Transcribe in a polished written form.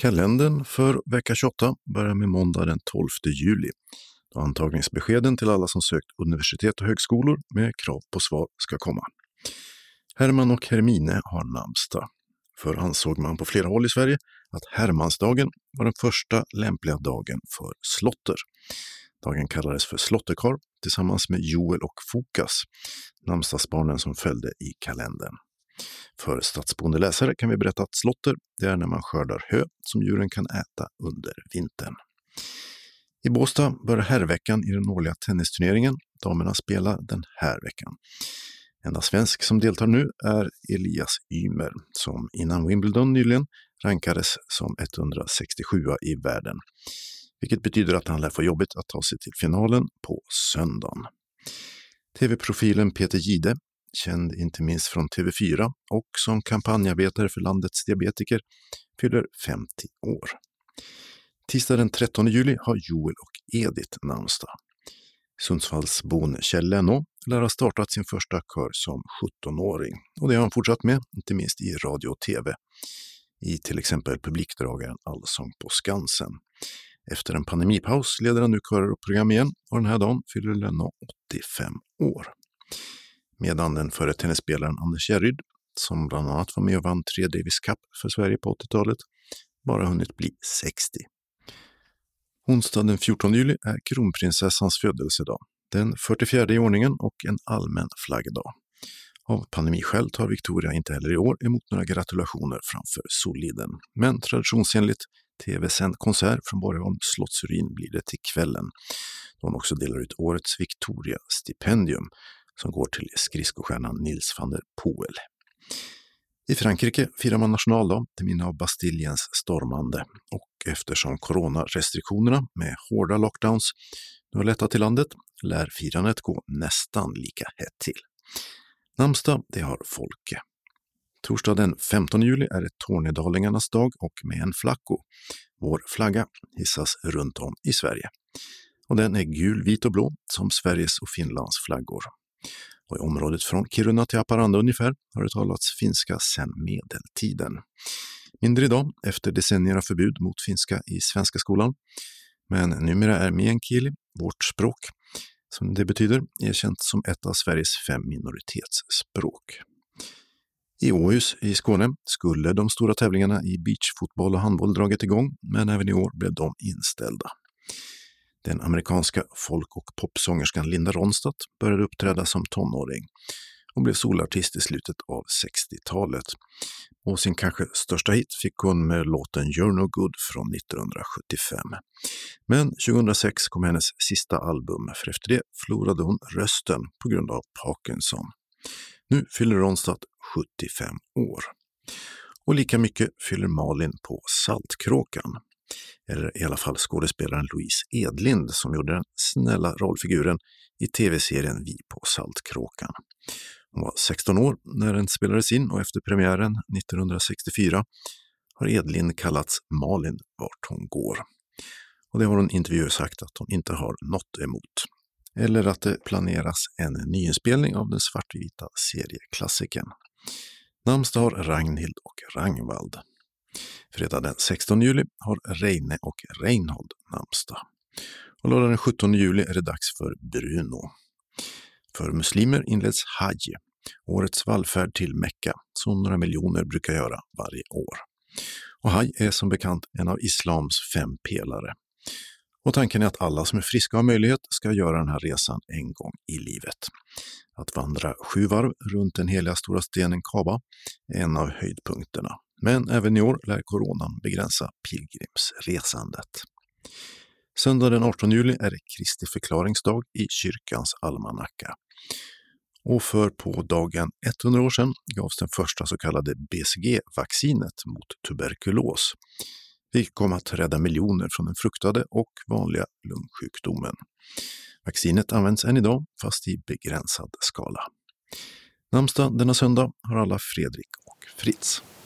Kalendern för vecka 28 börjar med måndag den 12 juli, då antagningsbeskeden till alla som sökt universitet och högskolor med krav på svar ska komma. Herman och Hermine har namnsdag. För ansåg man på flera håll i Sverige att Hermansdagen var den första lämpliga dagen för slotter. Dagen kallades för slotterkar tillsammans med Joel och Fokas, namnsdagsbarnen som följde i kalendern. För stadsbondeläsare kan vi berätta att slotter, det är när man skördar hö som djuren kan äta under vintern. I Båstad börjar herrveckan i den årliga tennisturneringen. Damerna spelar den här veckan. Enda svensk som deltar nu är Elias Ymer, som innan Wimbledon nyligen rankades som 167 i världen. Vilket betyder att han lär få jobbigt att ta sig till finalen på söndagen. TV-profilen Peter Gide, känd inte minst från TV4 och som kampanjarbetare för landets diabetiker, fyller 50 år. Tisdag den 13 juli har Joel och Edith namnsdag. Sundsvallsbon Kjell Lenno lär ha startat sin första kör som 17-åring, och det har han fortsatt med, inte minst i radio och tv, i till exempel publikdragaren Allsång på Skansen. Efter en pandemipaus leder han nu körer och program igen, och den här dagen fyller Lenno 85 år. Medan den före tennisspelaren Anders Järryd, som bland annat var med och vann 3 Davis Cup för Sverige på 80-talet, bara hunnit bli 60. Onsdag den 14 juli är kronprinsessans födelsedag, den 44 i ordningen och en allmän flaggdag. Av pandemiskäl tar Victoria inte heller i år emot några gratulationer framför Soliden, men traditionsenligt tv-sänd konsert från Borgholm slottsruin blir det till kvällen, då hon också delar ut årets Victoria-stipendium som går till skridskostjärnan Nils van der Poel. I Frankrike firar man nationaldag till minne av Bastiljens stormande, och eftersom coronarestriktionerna med hårda lockdowns nu har lättat till landet lär firandet gå nästan lika hett till. Namnsdag, det har Folke. Torsdag den 15 juli är det Tornedalingarnas dag, och med en flacco, vår flagga, hissas runt om i Sverige. Och den är gul, vit och blå som Sveriges och Finlands flaggor. Och i området från Kiruna till Haparanda ungefär har det talats finska sedan medeltiden. Mindre idag efter decennier av förbud mot finska i svenska skolan. Men numera är meänkieli, vårt språk, som det betyder, erkänt som ett av Sveriges 5 minoritetsspråk. I Åhus i Skåne skulle de stora tävlingarna i beachfotboll och handboll dragit igång, men även i år blev de inställda. Den amerikanska folk- och popsångerskan Linda Ronstadt började uppträda som tonåring och blev solartist i slutet av 60-talet. Och sin kanske största hit fick hon med låten You're No Good från 1975. Men 2006 kom hennes sista album, för efter det förlorade hon rösten på grund av Parkinson. Nu fyller Ronstadt 75 år. Och lika mycket fyller Malin på Saltkråkan. Eller i alla fall skådespelaren Louise Edlind som gjorde den snälla rollfiguren i tv-serien Vi på Saltkråkan. Hon var 16 år när den spelades in, och efter premiären 1964 har Edlind kallats Malin vart hon går. Och det har hon i intervjuer sagt att hon inte har något emot. Eller att det planeras en nyinspelning av den svartvita serieklassikern. Namnsdag har Ragnhild och Ragnvald. Fredag den 16 juli har Reine och Reinhold namnsdag. Och lördag den 17 juli är det dags för Bruno. För muslimer inleds Hajj, årets vallfärd till Mekka, som några miljoner brukar göra varje år. Och Hajj är som bekant en av islams 5 pelare. Och tanken är att alla som är friska och har möjlighet ska göra den här resan en gång i livet. Att vandra 7 varv runt den heliga stora stenen Kaaba är en av höjdpunkterna. Men även i år lär coronan begränsa pilgrimsresandet. Söndag den 18 juli är det Kristi förklaringsdag i kyrkans almanacka. Och för på dagen 100 år sedan gavs den första så kallade BCG-vaccinet mot tuberkulos. Det kom att rädda miljoner från den fruktade och vanliga lungsjukdomen. Vaccinet används än idag, fast i begränsad skala. Namnsdag denna söndag har alla Fredrik och Fritz.